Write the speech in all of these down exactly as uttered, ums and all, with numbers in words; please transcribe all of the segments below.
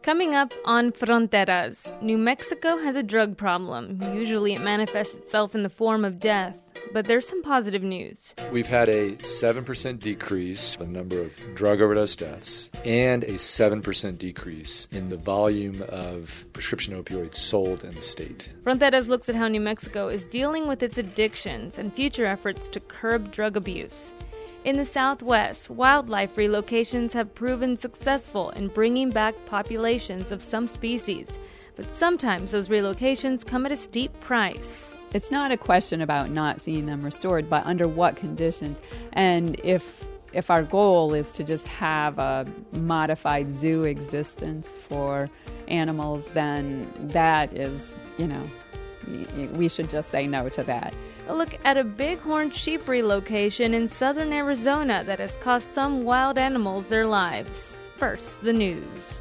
Coming up on Fronteras, New Mexico has a drug problem. Usually it manifests itself in the form of death, but there's some positive news. We've had a seven percent decrease in the number of drug overdose deaths and a seven percent decrease in the volume of prescription opioids sold in the state. Fronteras looks at how New Mexico is dealing with its addictions and future efforts to curb drug abuse. In the Southwest, wildlife relocations have proven successful in bringing back populations of some species, but sometimes those relocations come at a steep price. It's not a question about not seeing them restored, but under what conditions. And if if our goal is to just have a modified zoo existence for animals, then that is, you know, we should just say no to that. A look at a bighorn sheep relocation in southern Arizona that has cost some wild animals their lives. First, the news.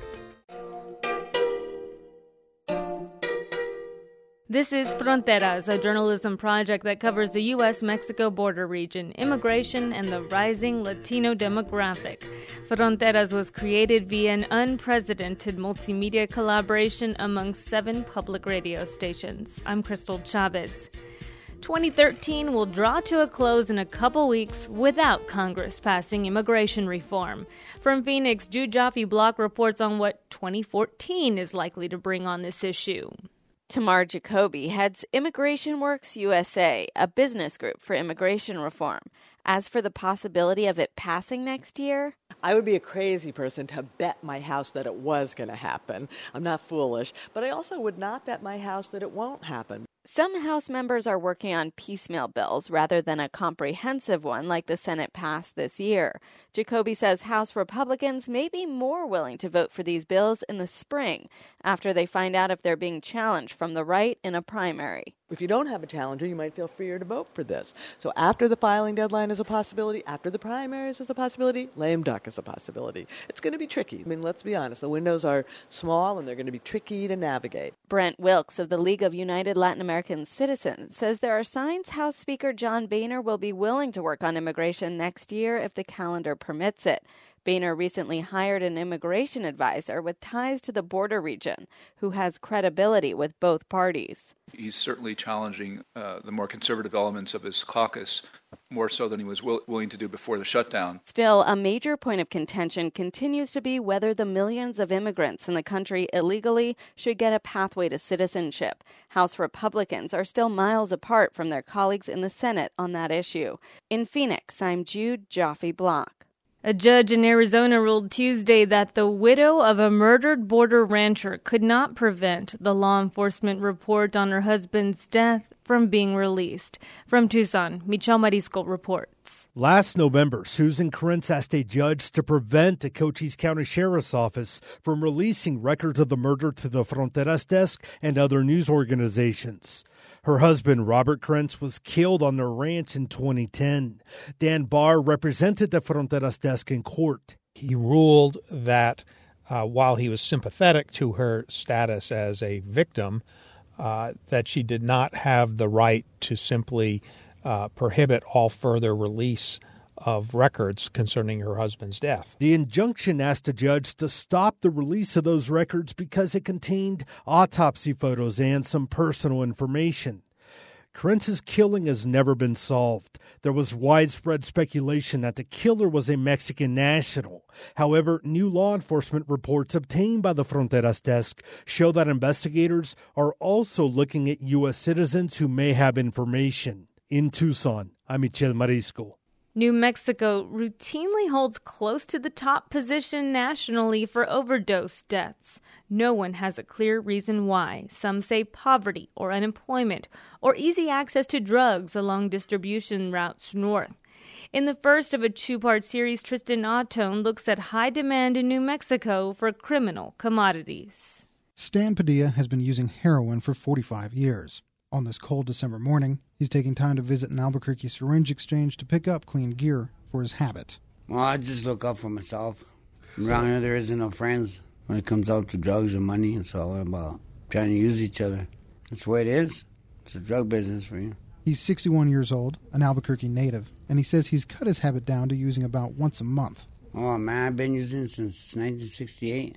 This is Fronteras, a journalism project that covers the U S Mexico border region, immigration, and the rising Latino demographic. Fronteras was created via an unprecedented multimedia collaboration among seven public radio stations. I'm Crystal Chavez. twenty thirteen will draw to a close in a couple weeks without Congress passing immigration reform. From Phoenix, Jude Jaffe Block reports on what twenty fourteen is likely to bring on this issue. Tamar Jacoby heads Immigration Works U S A, a business group for immigration reform. As for the possibility of it passing next year, I would be a crazy person to bet my house that it was going to happen. I'm not foolish, but I also would not bet my house that it won't happen. Some House members are working on piecemeal bills rather than a comprehensive one like the Senate passed this year. Jacoby says House Republicans may be more willing to vote for these bills in the spring after they find out if they're being challenged from the right in a primary. If you don't have a challenger, you might feel freer to vote for this. So after the filing deadline is a possibility, after the primaries is a possibility, lame duck is a possibility. It's going to be tricky. I mean, let's be honest. The windows are small and they're going to be tricky to navigate. Brent Wilkes of the League of United Latin American Citizens says there are signs House Speaker John Boehner will be willing to work on immigration next year if the calendar permits it. Boehner recently hired an immigration advisor with ties to the border region who has credibility with both parties. He's certainly challenging uh, the more conservative elements of his caucus more so than he was will- willing to do before the shutdown. Still, a major point of contention continues to be whether the millions of immigrants in the country illegally should get a pathway to citizenship. House Republicans are still miles apart from their colleagues in the Senate on that issue. In Phoenix, I'm Jude Jaffe Block. A judge in Arizona ruled Tuesday that the widow of a murdered border rancher could not prevent the law enforcement report on her husband's death from being released. From Tucson, Michelle Marisco reports. Last November, Susan Krentz asked a judge to prevent the Cochise County Sheriff's Office from releasing records of the murder to the Fronteras Desk and other news organizations. Her husband, Robert Krentz, was killed on their ranch in twenty ten. Dan Barr represented the Fronteras Desk in court. He ruled that uh, while he was sympathetic to her status as a victim, uh, that she did not have the right to simply uh, prohibit all further release of records concerning her husband's death. The injunction asked the judge to stop the release of those records because it contained autopsy photos and some personal information. Krentz's killing has never been solved. There was widespread speculation that the killer was a Mexican national. However, new law enforcement reports obtained by the Fronteras Desk show that investigators are also looking at U S citizens who may have information. In Tucson, I'm Michelle Marisco. New Mexico routinely holds close to the top position nationally for overdose deaths. No one has a clear reason why. Some say poverty or unemployment or easy access to drugs along distribution routes north. In the first of a two-part series, Tristan Ottone looks at high demand in New Mexico for criminal commodities. Stan Padilla has been using heroin for forty-five years. On this cold December morning, he's taking time to visit an Albuquerque syringe exchange to pick up clean gear for his habit. Well, I just look out for myself. Around here, there isn't no friends. When it comes out to drugs and money, it's all about trying to use each other. That's the way it is. It's a drug business for you. He's sixty-one years old, an Albuquerque native, and he says he's cut his habit down to using about once a month. Oh, man, I've been using since nineteen sixty-eight.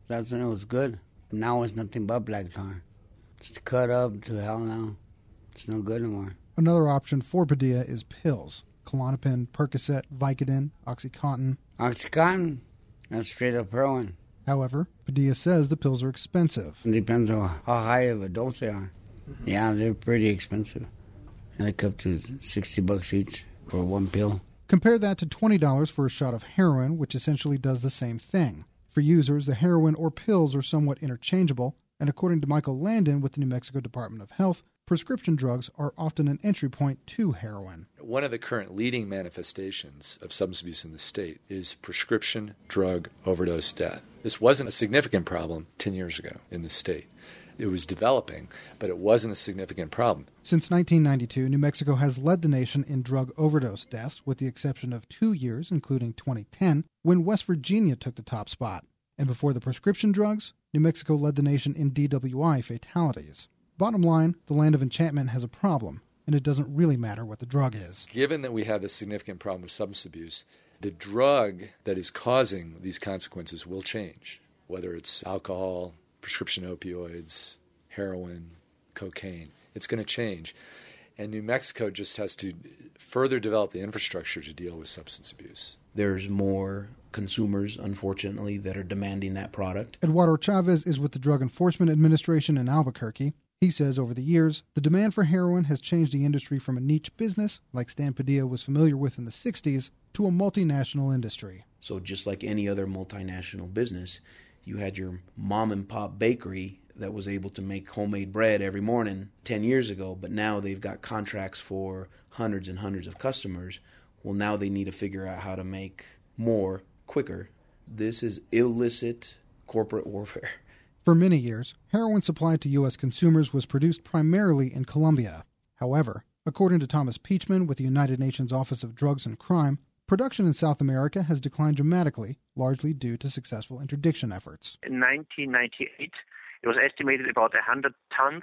That's when it was good. Now it's nothing but black tar. It's cut up to hell now. It's no good anymore. Another option for Padilla is pills. Klonopin, Percocet, Vicodin, OxyContin. OxyContin? That's straight up heroin. However, Padilla says the pills are expensive. It depends on how high of a dose they are. Yeah, they're pretty expensive. And they come up to sixty bucks each for one pill. Compare that to twenty dollars for a shot of heroin, which essentially does the same thing. For users, the heroin or pills are somewhat interchangeable, and according to Michael Landon with the New Mexico Department of Health, prescription drugs are often an entry point to heroin. One of the current leading manifestations of substance abuse in the state is prescription drug overdose death. This wasn't a significant problem ten years ago in the state. It was developing, but it wasn't a significant problem. Since nineteen ninety-two, New Mexico has led the nation in drug overdose deaths, with the exception of two years, including twenty ten, when West Virginia took the top spot. And before the prescription drugs, New Mexico led the nation in D W I fatalities. Bottom line, the land of enchantment has a problem, and it doesn't really matter what the drug is. Given that we have this significant problem with substance abuse, the drug that is causing these consequences will change, whether it's alcohol, prescription opioids, heroin, cocaine. It's going to change. And New Mexico just has to further develop the infrastructure to deal with substance abuse. There's more consumers, unfortunately, that are demanding that product. Eduardo Chavez is with the Drug Enforcement Administration in Albuquerque. He says over the years, the demand for heroin has changed the industry from a niche business, like Stan Padilla was familiar with in the sixties, to a multinational industry. So just like any other multinational business, you had your mom and pop bakery that was able to make homemade bread every morning ten years ago, but now they've got contracts for hundreds and hundreds of customers. Well, now they need to figure out how to make more quicker. This is illicit corporate warfare. For many years, heroin supplied to U S consumers was produced primarily in Colombia. However, according to Thomas Peachman with the United Nations Office of Drugs and Crime, production in South America has declined dramatically, largely due to successful interdiction efforts. In nineteen ninety-eight, it was estimated about one hundred tons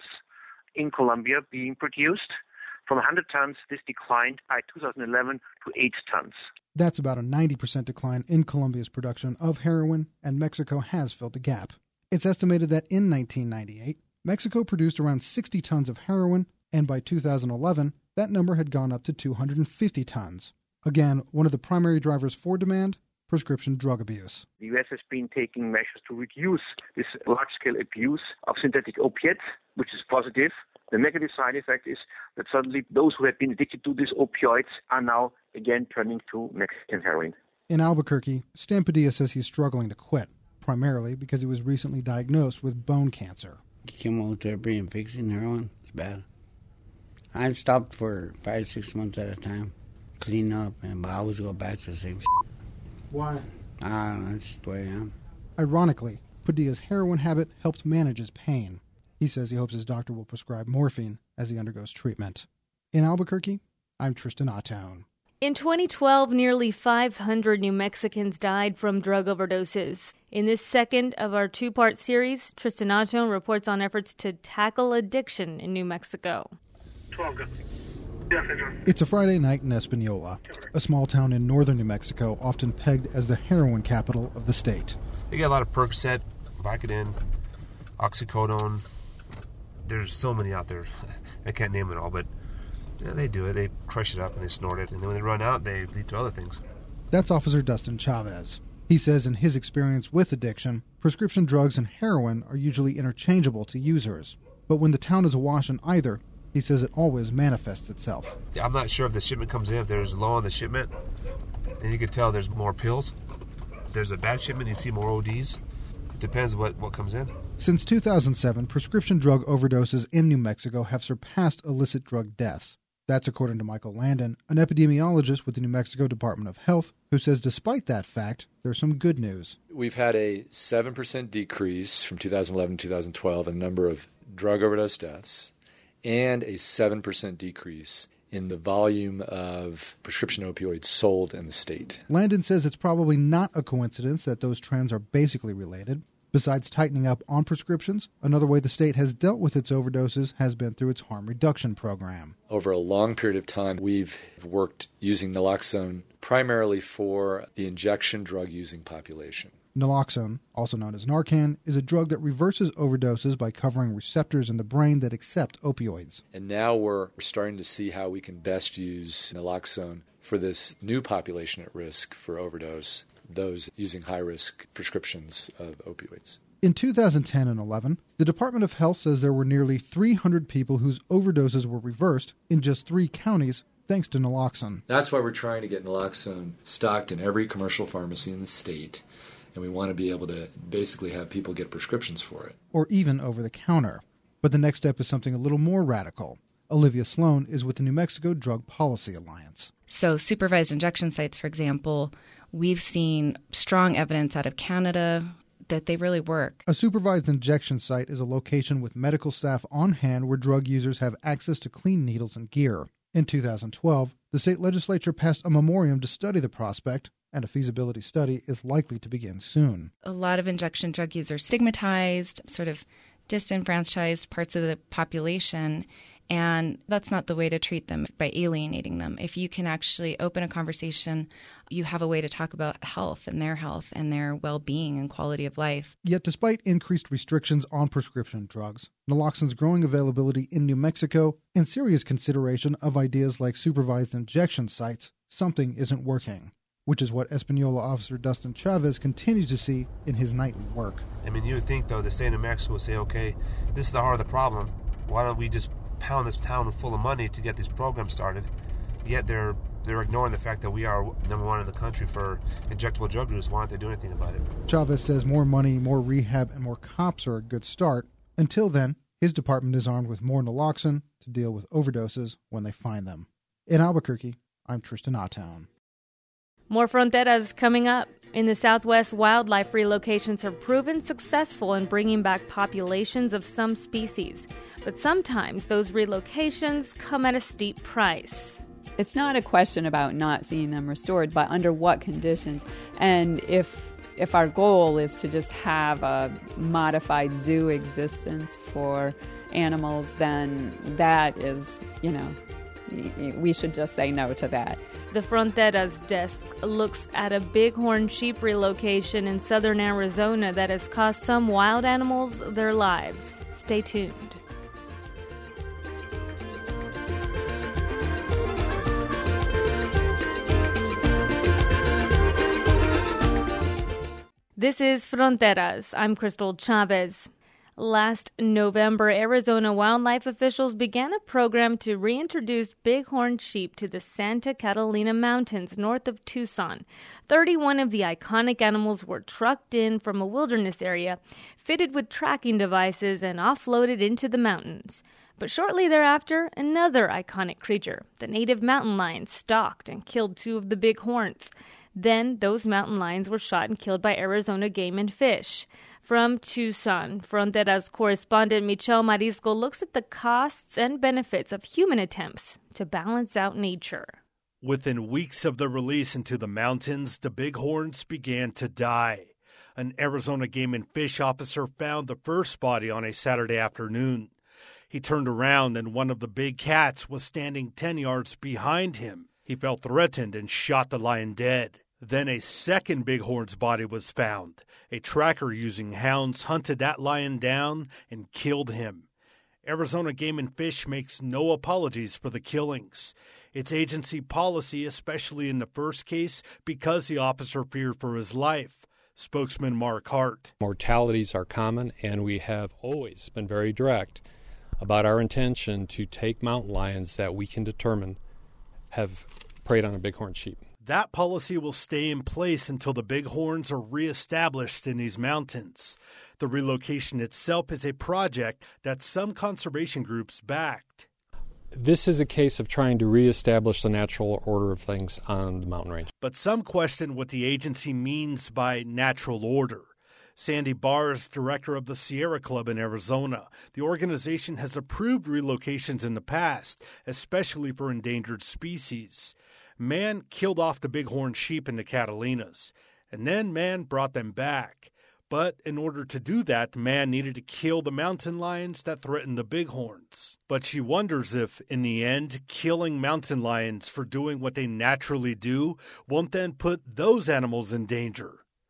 in Colombia being produced. From one hundred tons, this declined by two thousand eleven to eight tons. That's about a ninety percent decline in Colombia's production of heroin, and Mexico has filled the gap. It's estimated that in nineteen ninety-eight, Mexico produced around sixty tons of heroin, and by two thousand eleven, that number had gone up to two hundred fifty tons. Again, one of the primary drivers for demand, prescription drug abuse. The U S has been taking measures to reduce this large-scale abuse of synthetic opiates, which is positive. The negative side effect is that suddenly those who have been addicted to these opioids are now again turning to Mexican heroin. In Albuquerque, Stan Padilla says he's struggling to quit, primarily because he was recently diagnosed with bone cancer. Chemotherapy and fixing heroin, it's bad. I stopped for five, six months at a time, clean up, and but I always go back to the same shit. Why? I don't know, that's the way I am. Ironically, Padilla's heroin habit helped manage his pain. He says he hopes his doctor will prescribe morphine as he undergoes treatment. In Albuquerque, I'm Tristan Atone. In twenty twelve, nearly five hundred New Mexicans died from drug overdoses. In this second of our two-part series, Tristan Atone reports on efforts to tackle addiction in New Mexico. It's a Friday night in Espanola, a small town in northern New Mexico, often pegged as the heroin capital of the state. They got a lot of Percocet, Vicodin, oxycodone. There's so many out there. I can't name it all, but yeah, they do it. They crush it up and they snort it, and then when they run out, they lead to other things. That's Officer Dustin Chavez. He says in his experience with addiction, prescription drugs and heroin are usually interchangeable to users. But when the town is awash in either, he says it always manifests itself. I'm not sure if the shipment comes in, if there's low on the shipment, and you can tell there's more pills. If there's a bad shipment, you see more O Ds. It depends what, what comes in. Since two thousand seven, prescription drug overdoses in New Mexico have surpassed illicit drug deaths. That's according to Michael Landon, an epidemiologist with the New Mexico Department of Health, who says despite that fact, there's some good news. We've had a seven percent decrease from two thousand eleven to two thousand twelve in the number of drug overdose deaths, and a seven percent decrease in the volume of prescription opioids sold in the state. Landon says it's probably not a coincidence that those trends are basically related. Besides tightening up on prescriptions, another way the state has dealt with its overdoses has been through its harm reduction program. Over a long period of time, we've worked using naloxone primarily for the injection drug-using population. Naloxone, also known as Narcan, is a drug that reverses overdoses by covering receptors in the brain that accept opioids. And now we're starting to see how we can best use naloxone for this new population at risk for overdose, those using high-risk prescriptions of opioids. In two thousand ten and eleven, the Department of Health says there were nearly three hundred people whose overdoses were reversed in just three counties thanks to naloxone. That's why we're trying to get naloxone stocked in every commercial pharmacy in the state. And we want to be able to basically have people get prescriptions for it. Or even over the counter. But the next step is something a little more radical. Olivia Sloan is with the New Mexico Drug Policy Alliance. So supervised injection sites, for example, we've seen strong evidence out of Canada that they really work. A supervised injection site is a location with medical staff on hand where drug users have access to clean needles and gear. In two thousand twelve, the state legislature passed a memoriam to study the prospect, and a feasibility study is likely to begin soon. A lot of injection drug users stigmatized, sort of disenfranchised parts of the population, and that's not the way to treat them by alienating them. If you can actually open a conversation, you have a way to talk about health and their health and their well-being and quality of life. Yet despite increased restrictions on prescription drugs, naloxone's growing availability in New Mexico, and serious consideration of ideas like supervised injection sites, something isn't working. Which is what Espanola officer Dustin Chavez continues to see in his nightly work. I mean, you would think, though, the state of New Mexico would say, okay, this is the heart of the problem. Why don't we just pound this town full of money to get these programs started? Yet they're they're ignoring the fact that we are number one in the country for injectable drug use. Why don't they do anything about it? Chavez says more money, more rehab, and more cops are a good start. Until then, his department is armed with more naloxone to deal with overdoses when they find them. In Albuquerque, I'm Tristan Ottown. More Fronteras coming up. In the Southwest, wildlife relocations have proven successful in bringing back populations of some species. But sometimes those relocations come at a steep price. It's not a question about not seeing them restored, but under what conditions. And if if our goal is to just have a modified zoo existence for animals, then that is, you know, we should just say no to that. The Fronteras desk looks at a bighorn sheep relocation in southern Arizona that has cost some wild animals their lives. Stay tuned. This is Fronteras. I'm Crystal Chavez. Last November, Arizona wildlife officials began a program to reintroduce bighorn sheep to the Santa Catalina Mountains north of Tucson. thirty-one of the iconic animals were trucked in from a wilderness area, fitted with tracking devices, and offloaded into the mountains. But shortly thereafter, another iconic creature, the native mountain lion, stalked and killed two of the bighorns. Then those mountain lions were shot and killed by Arizona Game and Fish. From Tucson, Fronteras correspondent Michelle Marisco looks at the costs and benefits of human attempts to balance out nature. Within weeks of the release into the mountains, the bighorns began to die. An Arizona Game and Fish officer found the first body on a Saturday afternoon. He turned around and one of the big cats was standing ten yards behind him. He felt threatened and shot the lion dead. Then a second bighorn's body was found. A tracker using hounds hunted that lion down and killed him. Arizona Game and Fish makes no apologies for the killings. It's agency policy, especially in the first case, because the officer feared for his life. Spokesman Mark Hart. Mortalities are common, and we have always been very direct about our intention to take mountain lions that we can determine have preyed on a bighorn sheep. That policy will stay in place until the bighorns are reestablished in these mountains. The relocation itself is a project that some conservation groups backed. This is a case of trying to reestablish the natural order of things on the mountain range. But some question what the agency means by natural order. Sandy Barr is director of the Sierra Club in Arizona. The organization has approved relocations in the past, especially for endangered species. Man killed off the bighorn sheep in the Catalinas, and then man brought them back. But in order to do that, man needed to kill the mountain lions that threatened the bighorns. But she wonders if, in the end, killing mountain lions for doing what they naturally do won't then put those animals in danger.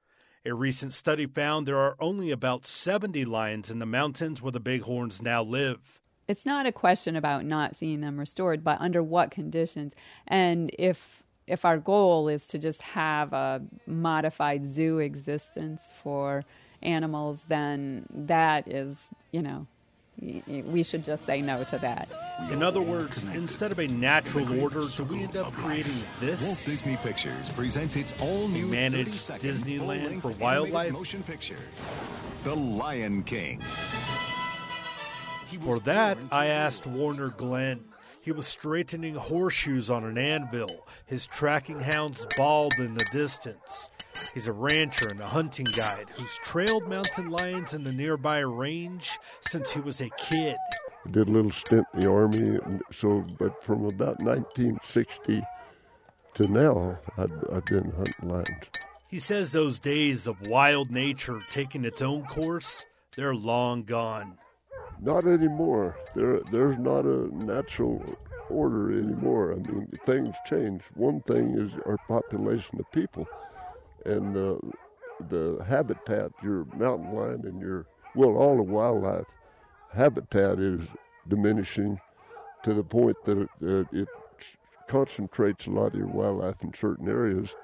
A recent study found there are only about seventy lions in the mountains where the bighorns now live. It's not a question about not seeing them restored, but under what conditions. And if if our goal is to just have a modified zoo existence for animals, then that is, you know, we should just say no to that. In other words, instead of a natural order, do we end up creating this? Walt Disney Pictures presents its all-new managed Disneyland for wildlife motion picture, The Lion King. For that, I asked Warner Glenn. He was straightening horseshoes on an anvil, his tracking hounds bawled in the distance. He's a rancher and a hunting guide who's trailed mountain lions in the nearby range since he was a kid. I did a little stint in the Army, so but from about nineteen sixty to now, I've, I've been hunting lions. He says those days of wild nature taking its own course, they're long gone. Not anymore. There, there's not a natural order anymore. I mean, things change. One thing is our population of people. And uh, the habitat, your mountain lion and your, well, all the wildlife habitat is diminishing to the point that it, uh, it concentrates a lot of your wildlife in certain areas.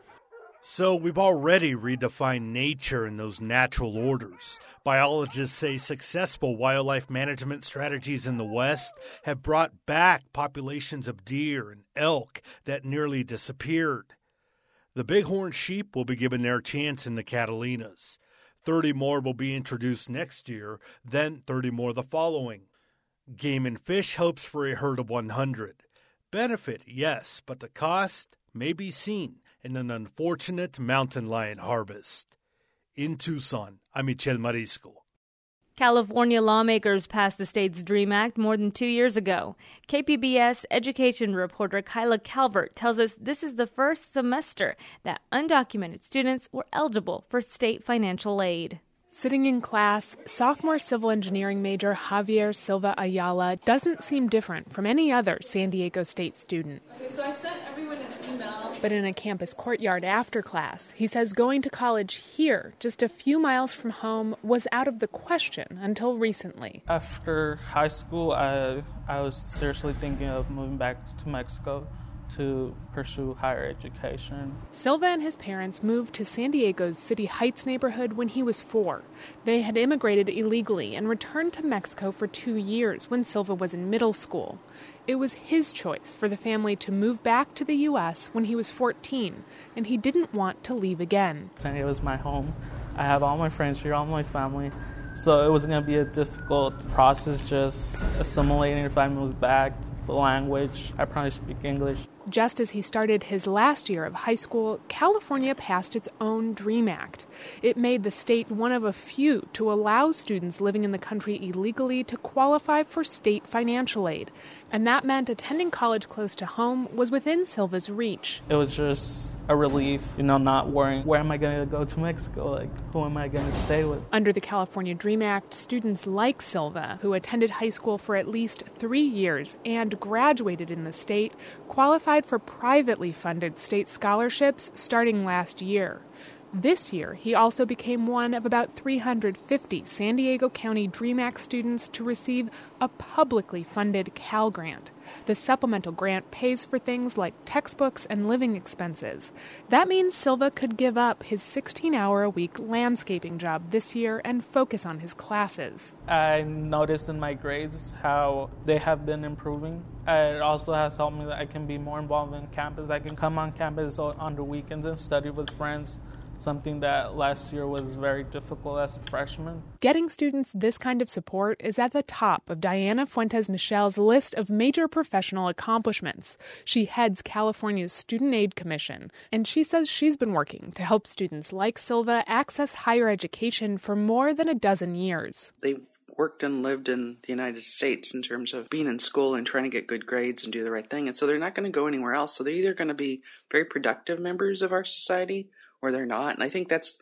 So we've already redefined nature in those natural orders. Biologists say successful wildlife management strategies in the West have brought back populations of deer and elk that nearly disappeared. The bighorn sheep will be given their chance in the Catalinas. thirty more will be introduced next year, then thirty more the following. Game and Fish hopes for a herd of one hundred. Benefit, yes, but the cost may be seen in an unfortunate mountain lion harvest. In Tucson, I'm Michel Marisco. California lawmakers passed the state's DREAM Act more than two years ago. K P B S education reporter Kyla Calvert tells us this is the first semester that undocumented students were eligible for state financial aid. Sitting in class, sophomore civil engineering major Javier Silva Ayala doesn't seem different from any other San Diego State student. Okay, so I sent everyone an email. But in a campus courtyard after class, he says going to college here, just a few miles from home, was out of the question until recently. After high school, I, I was seriously thinking of moving back to Mexico to pursue higher education. Silva and his parents moved to San Diego's City Heights neighborhood when he was four. They had immigrated illegally and returned to Mexico for two years when Silva was in middle school. It was his choice for the family to move back to the U S when he was fourteen, and he didn't want to leave again. San Diego was my home. I have all my friends here, all my family. So it was going to be a difficult process just assimilating if I moved back. The language, I probably speak English. Just as he started his last year of high school, California passed its own DREAM Act. It made the state one of a few to allow students living in the country illegally to qualify for state financial aid. And that meant attending college close to home was within Silva's reach. It was just a relief, you know, not worrying, where am I going to go to Mexico? Like, who am I going to stay with? Under the California DREAM Act, students like Silva, who attended high school for at least three years and graduated in the state, qualified for privately funded state scholarships starting last year. This year, he also became one of about three hundred fifty San Diego County DREAM Act students to receive a publicly funded Cal Grant. The supplemental grant pays for things like textbooks and living expenses. That means Silva could give up his sixteen-hour-a-week landscaping job this year and focus on his classes. I noticed in my grades how they have been improving. It also has helped me that I can be more involved in campus. I can come on campus on the weekends and study with friends. Something that last year was very difficult as a freshman. Getting students this kind of support is at the top of Diana Fuentes Michel's list of major professional accomplishments. She heads California's Student Aid Commission, and she says she's been working to help students like Silva access higher education for more than a dozen years. They've worked and lived in the United States in terms of being in school and trying to get good grades and do the right thing, and so they're not going to go anywhere else. So they're either going to be very productive members of our society or they're not. And I think that's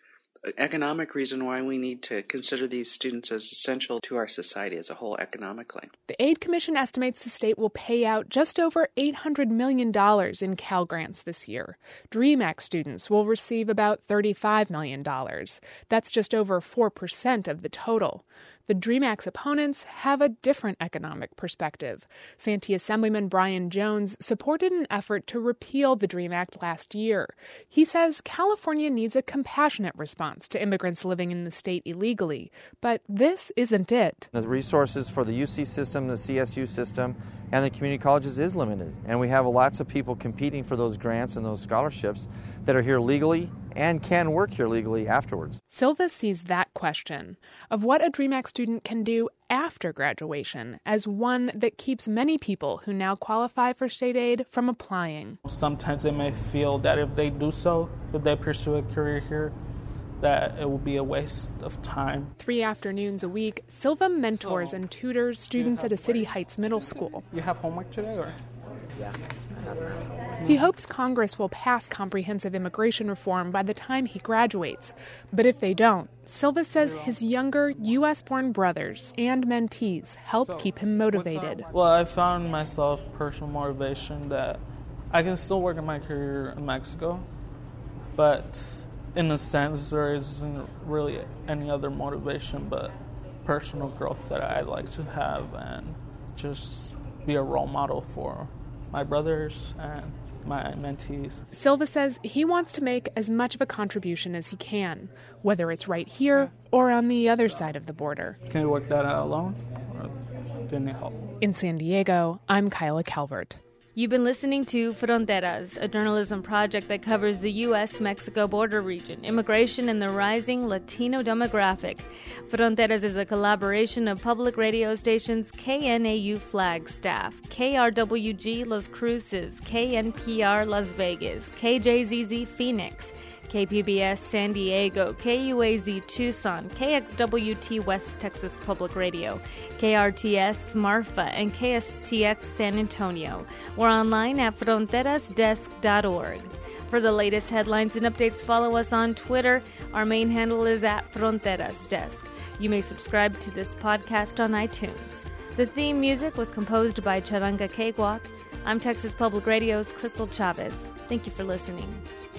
economic reason why we need to consider these students as essential to our society as a whole economically. The Aid Commission estimates the state will pay out just over eight hundred million dollars in Cal Grants this year. DREAM Act students will receive about thirty-five million dollars. That's just over four percent of the total. The DREAM Act's opponents have a different economic perspective. Santee Assemblyman Brian Jones supported an effort to repeal the DREAM Act last year. He says California needs a compassionate response to immigrants living in the state illegally, but this isn't it. The resources for the U C system, the C S U system, and the community colleges is limited, and we have lots of people competing for those grants and those scholarships that are here legally and can work here legally afterwards. Silva sees that question of what a DREAM Act student can do after graduation as one that keeps many people who now qualify for state aid from applying. Sometimes they may feel that if they do so, if they pursue a career here, that it will be a waste of time. Three afternoons a week, Silva mentors and tutors students at a City Heights middle school. You have homework today, or? Yeah. He hopes Congress will pass comprehensive immigration reform by the time he graduates. But if they don't, Silva says his younger U S-born brothers and mentees help so, keep him motivated. Well, I found myself personal motivation that I can still work in my career in Mexico, but in a sense, there isn't really any other motivation but personal growth that I'd like to have and just be a role model for my brothers and my mentees. Silva says he wants to make as much of a contribution as he can, whether it's right here or on the other side of the border. Can you work that out alone, or do you need help? In San Diego, I'm Kyla Calvert. You've been listening to Fronteras, a journalism project that covers the U S Mexico border region, immigration, and the rising Latino demographic. Fronteras is a collaboration of public radio stations K N A U Flagstaff, K R W G Las Cruces, K N P R Las Vegas, K J Z Z Phoenix, K P B S San Diego, K U A Z Tucson, K X W T West Texas Public Radio, K R T S Marfa, and K S T X San Antonio. We're online at fronteras desk dot org. For the latest headlines and updates, follow us on Twitter. Our main handle is at Fronteras Desk. You may subscribe to this podcast on iTunes. The theme music was composed by Charanga Cakewalk. I'm Texas Public Radio's Crystal Chavez. Thank you for listening.